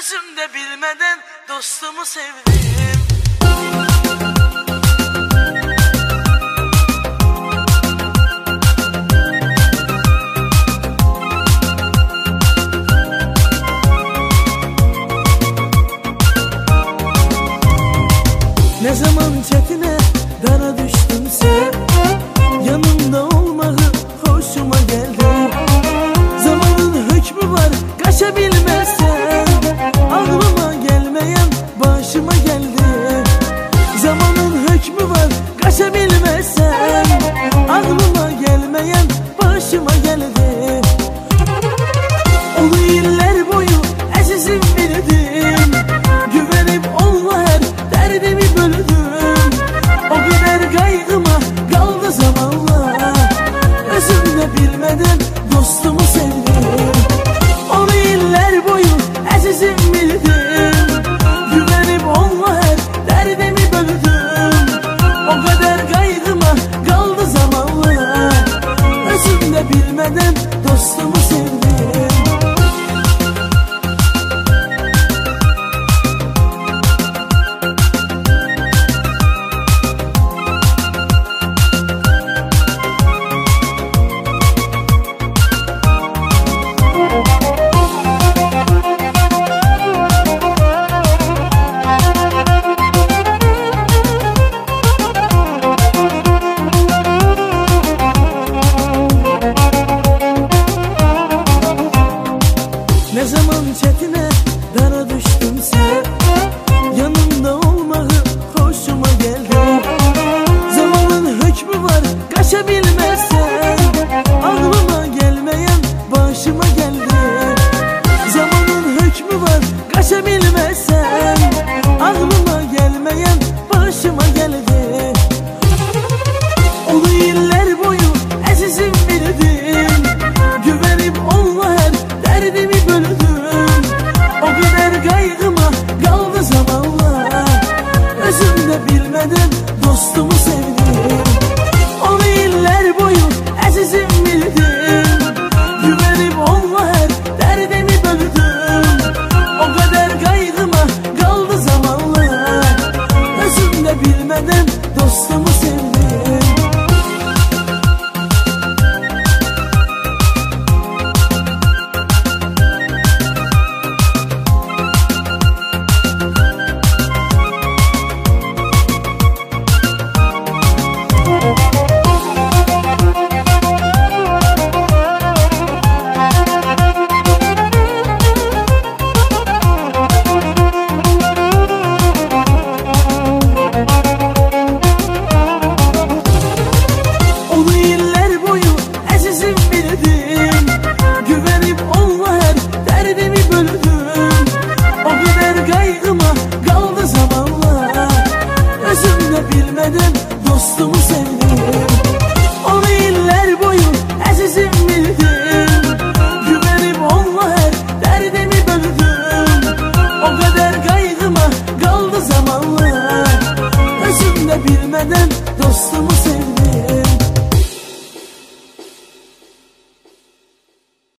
Özümde bilmeden dostumu sevdim. Ne zaman çetine dara düştümse yanımda olmağı hoşuma geldi. Zamanın hükmü var kaçabilmezsen, aklıma gelmeyen başıma geldi. Zamanın hükmü var kaçabilmezsen, aklıma gelmeyen başıma geldi. Onu yıllar boyu azizim bildim, güvenip onunla her derdimi böldüm. O kadar kaygıma kaldı zamanla, özümde bilmeden dostumu sevdim. Onu yıllar boyu azizim bildim, güvenip onunla her derdimi böldüm. O kadar kaygıma kaldı zamanla, özümde bilmeden dostumu sevdim. Ne zaman çetine dara düştümse yanımda olmağı hoşuma geldi. Zamanın hükmü var kaçabilmezsen, aklıma gelmeyen başıma geldi. Zamanın hükmü var kaçabilmezsen, aklıma gelmeyen başıma geldi. Onu yıllar boyu azizim bildim, güvenip onunla her derdimi böldüm. O kadar kaygıma kaldı zamanla, özümde bilmeden dostumu sevdim. Onu yıllar boyu azizim bildim, güvenip onunla her derdimi böldüm. O kadar kaygıma kaldı zamanla, özümde bilmeden dostumu sevdim. Kaygıma kaldı zamanla, özümde bilmeden dostumu sevdim.